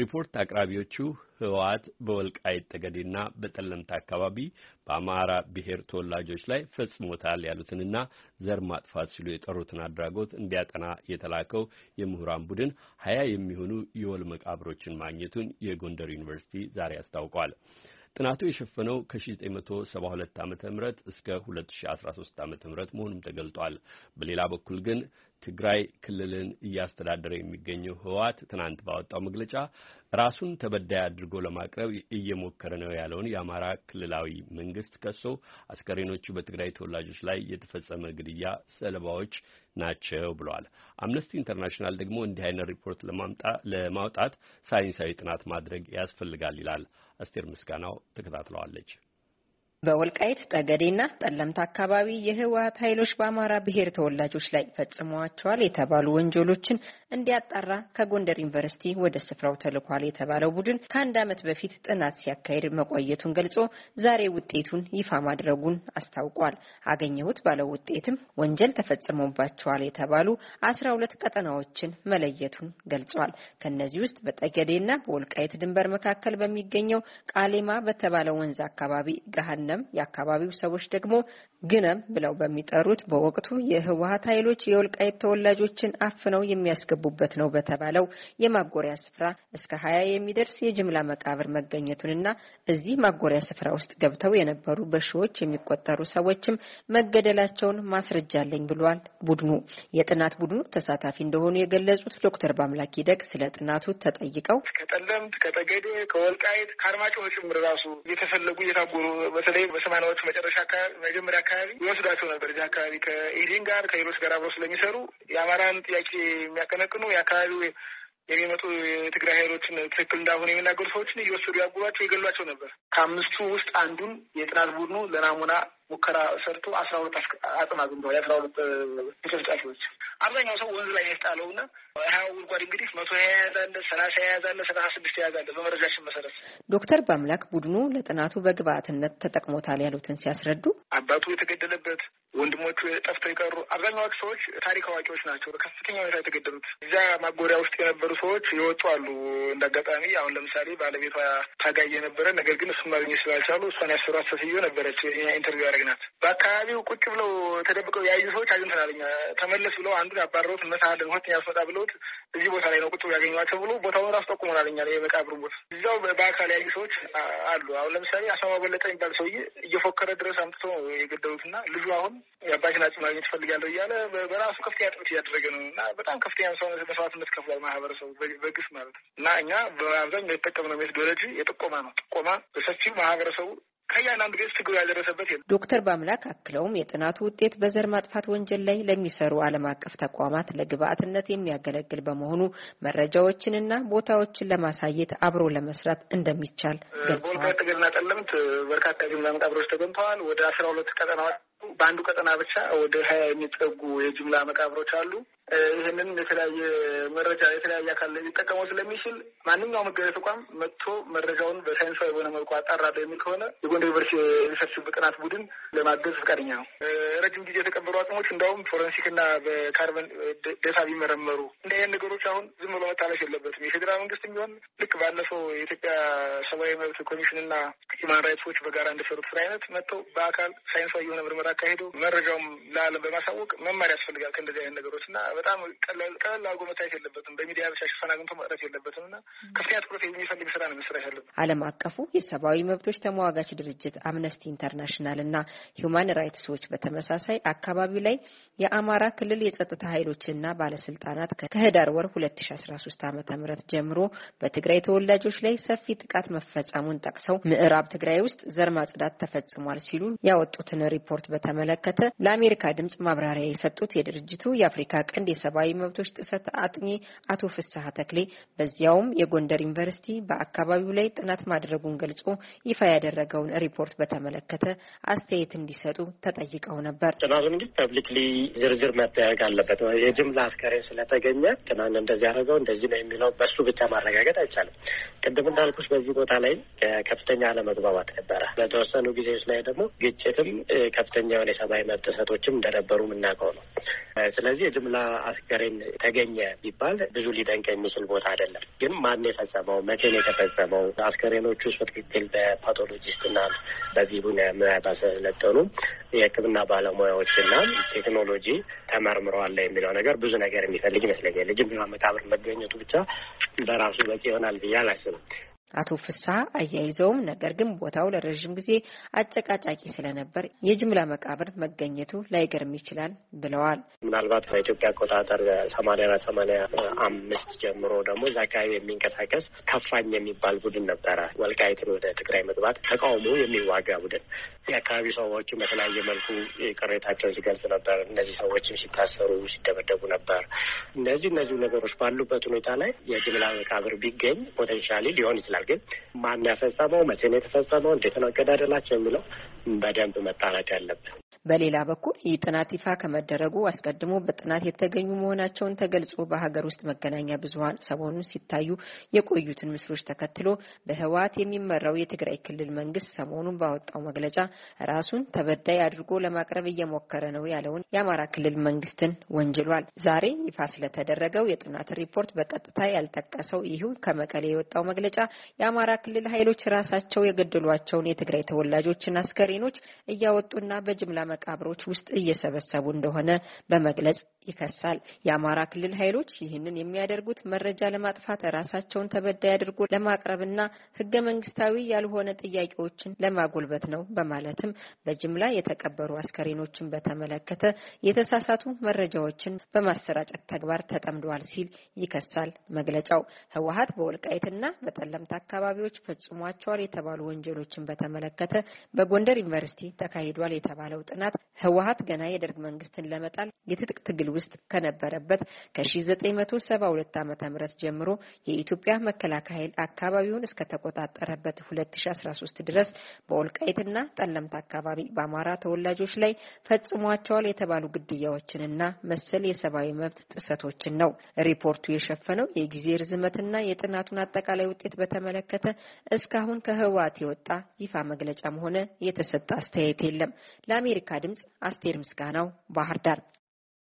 ሪፖርት አቅራቢዎቹ ህወሓት በወልቃይት ጠገዴና በጠለምት አካባቢ በአማራ ብሔር ተወላጆች ላይ ፈጽሞታል ያሉትንና ዘር ማጥፋት ሲሉ የጠሩትን አድራጎት እንዲያጠና የተላከው የምሁራን ቡድን 20 የሚሆኑ የወል መቃብሮችን ማግኘቱን የጎንደር ዩኒቨርሲቲ ዛሬ አስታውቋል። ጥናቱ የሸፈነው ከ1972 ዓመተ ምህረት እስከ 2013 ዓመተ ምህረት መሆኑም ተገልጧል። በሌላ በኩል ግን ትግራይ ክልልን እያስተዳደረ የሚገኘው ህወሓት ትናንት ባወጣው መግለጫ ራሱን ተበዳይ አድርጎ ለማቅረብ እየሞከረ ነው ያለውን የአማራ ክልላዊ መንግስት ከሶ አስከሬኖቹ በትግራይ ተወላጆች ላይ የተፈጸመ ግድያ ሰለባዎች ናቸው ብለዋል። አምነስቲ ኢንተርናሽናል ደግሞ እንዲህ አይነት ሪፖርት ለማውጣት ሳይንሳዊ ጥናት ማድረግ ያስፈልጋል ይላል። አስቴር ምስጋናው ተከታትለዋለች። በወልቃይት ጠገዴና ጠለምት አካባቢ የህወሓት ኃይሎች በአማራ ብሔር ተወላጆች ላይ ፈጽመዋቸዋል የተባሉ ወንጀሎችን እንዲያጣራ ከጎንደር ዩኒቨርሲቲ ወደ ስፍራው ተልኳል የተባለው ቡድን ከአንድ ዓመት በፊት ጥናት ሲያካሂድ መቆየቱን ገልጾ ዛሬ ውጤቱን ይፋ ማድረጉን አስታውቋል። አገኘሁት ባለው ውጤትም ወንጀል ተፈጽሞባቸዋል የተባሉ 12 ቀጠናዎችን መለየቱን ገልጿል። ከነዚህ ውስጥ በጠገዴና በወልቃይት ድንበር መካከል በሚገኘው ቃሌማ በተባለው ወንዝ አካባቢ ገሃነም የአካባቢው ሰዎች ደግሞ ግነም ብለው በሚጠሩት በወቅቱ የህወሓት ኃይሎች የወልቃይት ተወላጆችን አፍነው የሚያስገቡበት ነው በተባለው የማጎሪያ ስፍራ እስከ 20 የሚደርስ የጅምላ መቃብር መገኘቱንና እዚህ ማጎሪያ ስፍራ ውስጥ ገብተው የነበሩ በሺዎች የሚቆጠሩ ሰዎችም መገደላቸውን ማስረጃ አለኝ ብሏል። ቡድኑ የጥናት ቡድኑ ተሳታፊ እንደሆኑ የገለጹት ዶክተር ባምላክ ይደግ ስለ ጥናቱ ተጠይቀው ከጠለምት ከጠገዴ ከወልቃይት ከአርማጭሆ ጭምር ራሱ እየተፈለጉ እየታጎሩ በተለይ በሰማናዎቹ መጨረሻ መጀመሪያ አካባቢ ይወስዳቸው ነበር። እዚህ አካባቢ ከኢዲን ጋር ከሌሎች ጋር አብረው ስለሚሰሩ የአማራን ጥያቄ የሚያቀነቅኑ የአካባቢው የሚመጡ የትግራይ ኃይሎችን ትክክል እንዳልሆነ የሚናገሩ ሰዎችን እየወሰዱ ያጉሯቸው ይገሏቸው ነበር። ከአምስቱ ውስጥ አንዱን የጥናት ቡድኑ ለናሙና ሙከራ ሰርቶ 12 አጽም አግኝተዋል። 12 ተጨፍጫፊዎች አብዛኛው ሰው ወንዝ ላይ ያስጣለውና 20 ጉድጓድ እንግዲህ 120 ያዛለ 30 ያዛለ 76 ያዛለ በመረጃችን መሰረት ዶክተር ባምላክ ቡድኑ ለጥናቱ በግብአትነት ተጠቅሞታል ያሉትን ሲያስረዱ አባቱ የተገደለበት ወንድሞቹ ጠፍተው የቀሩ አብዛኛዎቹ ሰዎች ታሪክ አዋቂዎች ናቸው። በከፍተኛ ሁኔታ የተገደሉት እዚያ ማጎሪያ ውስጥ የነበሩ ሰዎች የወጡ አሉ። እንዳጋጣሚ አሁን ለምሳሌ ባለቤቷ ታጋይ የነበረ ነገር ግን እሱን ማግኘት ስላልቻሉ እሷን ያሰሯት ሴትዮ ነበረች። ኢንተርቪው ያደረግናት በአካባቢው ቁጭ ብለው ተደብቀው ያዩ ሰዎች አግኝተናል። ተመለስ ብለው አንዱን አባረሩት እንመታለን ሁለተኛ ያስወጣ ብለውት እዚህ ቦታ ላይ ነው ቁጭ ብለው ያገኟቸው ብሎ ቦታውን ራሱ ጠቁመናል። እኛ የመቃብሩ ቦታ እዛው በአካል ያዩ ሰዎች አሉ። አሁን ለምሳሌ አስማማ በለጠ የሚባል ሰውዬ እየፎከረ ድረስ አምጥቶ የገደሉትና ልጁ አሁን የአባቴን አጽም ማግኘት እፈልጋለሁ እያለ በራሱ ከፍተኛ ጥረት እያደረገ ነው እና በጣም ከፍተኛ መስዋዕትነት ከፍሏል ማህበረሰቡ በግፍ ማለት ነው። እና እኛ በአብዛኛው የተጠቀምነው ሜቶዶሎጂ የጥቆማ ነው። ጥቆማ በሰፊው ማህበረሰቡ ከያንዳንዱ ቤት ችግሩ ያደረሰበት የለም። ዶክተር ባምላክ አክለውም የጥናቱ ውጤት በዘር ማጥፋት ወንጀል ላይ ለሚሰሩ ዓለም አቀፍ ተቋማት ለግብአትነት የሚያገለግል በመሆኑ መረጃዎችንና ቦታዎችን ለማሳየት አብሮ ለመስራት እንደሚቻል ገልጸዋል። በወልቃይት ጠገዴና ጠለምት በርካታ የጅምላ መቃብሮች ተገኝተዋል። ወደ 12 ቀጠናዎች በአንዱ ቀጠና ብቻ ወደ 20 የሚጠጉ የጅምላ መቃብሮች አሉ። ይህንን የተለያየ መረጃ የተለያየ አካል ሊጠቀመው ስለሚችል ማንኛውም ህጋዊ ተቋም መጥቶ መረጃውን በሳይንሳዊ በሆነ መልኩ አጣራለሁ የሚል ከሆነ የጎንደር ዩኒቨርሲቲ ሪሰርች ጥናት ቡድን ለማገዝ ፈቃደኛ ነው። ረጅም ጊዜ የተቀበሩ አጽሞች እንዳውም ፎረንሲክና በካርበን ዴታ ቢመረመሩ እንደ ይህን ነገሮች አሁን ዝም ብሎ መታለፍ የለበትም። የፌዴራል መንግስት የሚሆን ልክ ባለፈው የኢትዮጵያ ሰብአዊ መብት ኮሚሽንና ሂውማን ራይትስ ዎች በጋራ እንደሰሩት ስራ አይነት መጥተው በአካል ሳይንሳዊ የሆነ ምርመራ አካሄደው መረጃውም ለዓለም በማሳወቅ መማር ያስፈልጋል። ከእንደዚህ አይነት ነገሮች እና በጣም ቀለል አድርጎ መታየት የለበትም። በሚዲያ ብቻ ሽፋን አግኝቶ መቅረት የለበትም እና ከፍተኛ ትኩረት የሚፈልግ ስራ ነው መስራት ያለበት። ዓለም አቀፉ የሰብአዊ መብቶች ተሟጋች ድርጅት አምነስቲ ኢንተርናሽናል እና ሂውማን ራይትስ ዎች በተመሳሳይ አካባቢው ላይ የአማራ ክልል የጸጥታ ኃይሎችና ባለስልጣናት ከህዳር ወር 2013 ዓ.ም ጀምሮ በትግራይ ተወላጆች ላይ ሰፊ ጥቃት መፈጸሙን ጠቅሰው ምዕራብ ትግራይ ውስጥ ዘር ማጽዳት ተፈጽሟል ሲሉ ያወጡትን ሪፖርት በተመለከተ ለአሜሪካ ድምጽ ማብራሪያ የሰጡት የድርጅቱ የአፍሪካ ቀንድ የሰብአዊ መብቶች ጥሰት አጥኚ አቶ ፍስሐ ተክሌ በዚያውም የጎንደር ዩኒቨርሲቲ በአካባቢው ላይ ጥናት ማድረጉን ገልጾ ይፋ ያደረገውን ሪፖርት በተመለከተ አስተያየት እንዲሰጡ ተጠይቀው ነበር። ጥናቱ እንግዲህ ፐብሊክሊ ዝርዝር መጠየቅ አለበት። የጅምላ አስከሬን ስለተገኘ ጥናት እንደዚህ ያደረገው እንደዚህ ነው የሚለው በሱ ብቻ ማረጋገጥ አይቻልም። ቅድም እንዳልኩሽ በዚህ ቦታ ላይ ከፍተኛ አለመግባባት ነበረ። በተወሰኑ ጊዜዎች ላይ ደግሞ ግጭትም ከፍተኛ የሆነ የሰብአዊ መብት ጥሰቶችም እንደነበሩ የምናውቀው ነው። ስለዚህ የጅምላ አስከሬን ተገኘ ቢባል ብዙ ሊደንቅ የሚችል ቦታ አይደለም። ግን ማን የፈጸመው፣ መቼ ነው የተፈጸመው፣ አስከሬኖቹ ውስጥ በትክክል በፓቶሎጂስትና በዚህ ሙያ ባሰለጠኑ የሕክምና ባለሙያዎችና ቴክኖሎጂ ተመርምረዋል የሚለው ነገር ብዙ ነገር የሚፈልግ ይመስለኛል። የጅምላ መቃብር መገኘቱ ብቻ በራሱ በቂ ይሆናል ብዬ አላስብም። አቶ ፍስሐ አያይዘውም ነገር ግን ቦታው ለረጅም ጊዜ አጨቃጫቂ ስለነበር የጅምላ መቃብር መገኘቱ ላይገርም ይችላል ብለዋል። ምናልባት በኢትዮጵያ አቆጣጠር 84-85 ጀምሮ ደግሞ እዛ አካባቢ የሚንቀሳቀስ ከፋኝ የሚባል ቡድን ነበረ። ወልቃይትን ወደ ትግራይ መግባት ተቃውሞ የሚዋጋ ቡድን። የአካባቢ ሰዎችም በተለያየ መልኩ ቅሬታቸውን ሲገልጹ ነበር። እነዚህ ሰዎችም ሲታሰሩ፣ ሲደበደቡ ነበር። እነዚህ ነገሮች ባሉበት ሁኔታ ላይ የጅምላ መቃብር ቢገኝ ፖቴንሻሊ ሊሆን ይችላል። ግን ማን ያፈጸመው፣ መቼ ነው የተፈጸመው፣ እንዴት ነው አገዳደላቸው የሚለው በደንብ መጣራት ያለበት። በሌላ በኩል ይህ ጥናት ይፋ ከመደረጉ አስቀድሞ በጥናት የተገኙ መሆናቸውን ተገልጾ በሀገር ውስጥ መገናኛ ብዙኃን ሰሞኑን ሲታዩ የቆዩትን ምስሎች ተከትሎ በህወሓት የሚመራው የትግራይ ክልል መንግስት ሰሞኑን ባወጣው መግለጫ ራሱን ተበዳይ አድርጎ ለማቅረብ እየሞከረ ነው ያለውን የአማራ ክልል መንግስትን ወንጅሏል። ዛሬ ይፋ ስለተደረገው የጥናት ሪፖርት በቀጥታ ያልጠቀሰው ይህ ከመቀሌ የወጣው መግለጫ የአማራ ክልል ኃይሎች ራሳቸው የገደሏቸውን የትግራይ ተወላጆችን አስከሬኖች እያወጡና በጅምላ መቃብሮች ውስጥ እየሰበሰቡ እንደሆነ በመግለጽ ይከሳል። የአማራ ክልል ኃይሎች ይህንን የሚያደርጉት መረጃ ለማጥፋት ራሳቸውን ተበዳይ አድርጎ ለማቅረብና ህገ መንግስታዊ ያልሆነ ጥያቄዎችን ለማጎልበት ነው በማለትም በጅምላ የተቀበሩ አስከሬኖችን በተመለከተ የተሳሳቱ መረጃዎችን በማሰራጨት ተግባር ተጠምደዋል ሲል ይከሳል መግለጫው። ህወሓት በወልቃይትና በጠለምት አካባቢዎች ፈጽሟቸዋል የተባሉ ወንጀሎችን በተመለከተ በጎንደር ዩኒቨርሲቲ ተካሂዷል የተባለው ጥናት ህወሓት ገና የደርግ መንግስትን ለመጣል የትጥቅ ትግል ውስጥ ከነበረበት ከ1972 ዓ.ም ጀምሮ የኢትዮጵያ መከላከያ ኃይል አካባቢውን እስከ ተቆጣጠረበት 2013 ድረስ በወልቃይትና ጠለምት አካባቢ በአማራ ተወላጆች ላይ ፈጽሟቸዋል የተባሉ ግድያዎችንና መሰል የሰብአዊ መብት ጥሰቶችን ነው። ሪፖርቱ የሸፈነው የጊዜ ርዝመትና የጥናቱን አጠቃላይ ውጤት በተመለከተ እስካሁን ከህወሓት የወጣ ይፋ መግለጫም ሆነ የተሰጠ አስተያየት የለም። ለአሜሪካ ድምጽ አስቴር ምስጋናው ባህር ዳር።